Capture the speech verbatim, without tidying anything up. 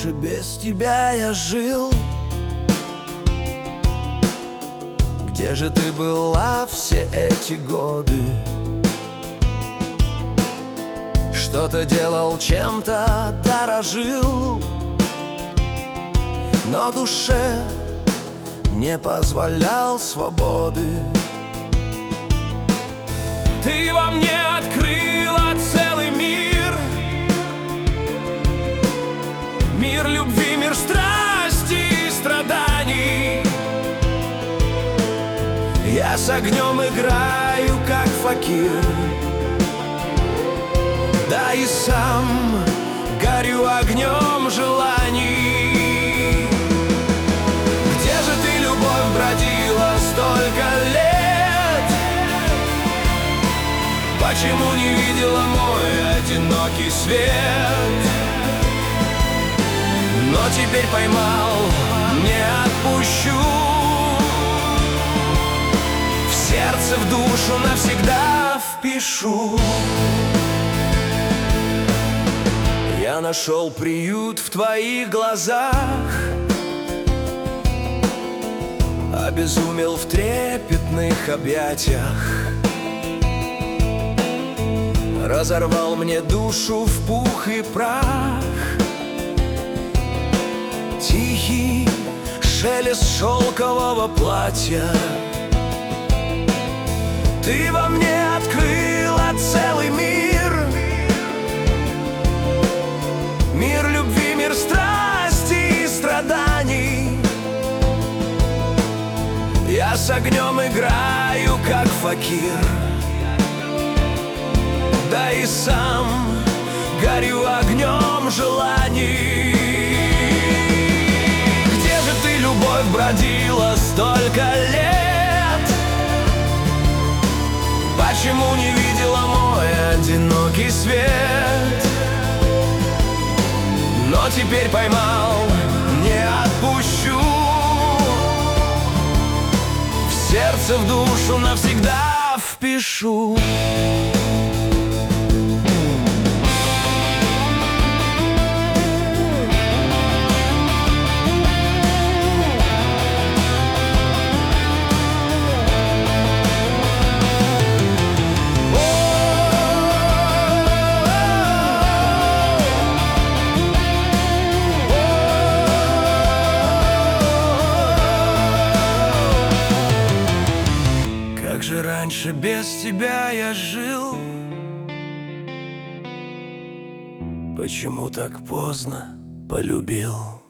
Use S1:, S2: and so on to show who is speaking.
S1: раньше без тебя я жил? Где же ты была все эти годы? Что-то делал, чем-то дорожил, но душе не позволял свободы. Ты во мне открыла целый мир, мир любви, мир страсти и страданий. Я с огнем играю, как факир, да и сам горю огнем желаний. Где же ты, любовь, бродила столько лет? Почему не видела мой одинокий свет? Но теперь поймал, не отпущу. В сердце, в душу навсегда впишу. Я нашел приют в твоих глазах, обезумел в трепетных объятиях. Разорвал мне душу в пух и прах. Тихий шелест шелкового платья. Ты во мне открыла целый мир, мир любви, мир страсти и страданий. Я с огнем играю, как факир, да и сам горю огнем желаний. Где же ты, любовь, бродила столько лет? Почему не видела мой одинокий свет? Но теперь поймал, не отпущу. В сердце, в душу навсегда впишу. Как же раньше без тебя я жил? Почему так поздно полюбил?